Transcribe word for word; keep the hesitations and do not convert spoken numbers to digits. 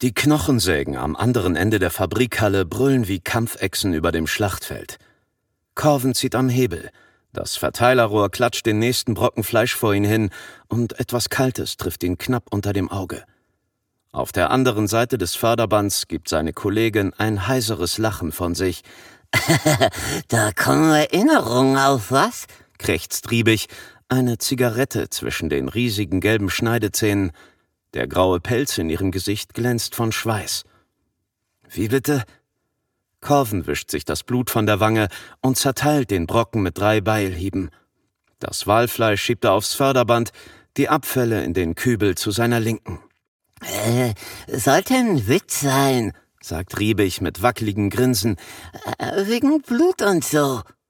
Die Knochensägen am anderen Ende der Fabrikhalle brüllen wie Kampfechsen über dem Schlachtfeld. Corvin zieht am Hebel. Das Verteilerrohr klatscht den nächsten Brocken Fleisch vor ihn hin und etwas Kaltes trifft ihn knapp unter dem Auge. Auf der anderen Seite des Förderbands gibt seine Kollegin ein heiseres Lachen von sich. »Da kommen Erinnerungen auf, was?« krächzt Riebig, eine Zigarette zwischen den riesigen gelben Schneidezähnen. Der graue Pelz in ihrem Gesicht glänzt von Schweiß. »Wie bitte?« Corvin wischt sich das Blut von der Wange und zerteilt den Brocken mit drei Beilhieben. Das Walfleisch schiebt er aufs Förderband, die Abfälle in den Kübel zu seiner Linken. Äh, sollte ein Witz sein, sagt Riebig mit wackeligem Grinsen. Äh, wegen Blut und so.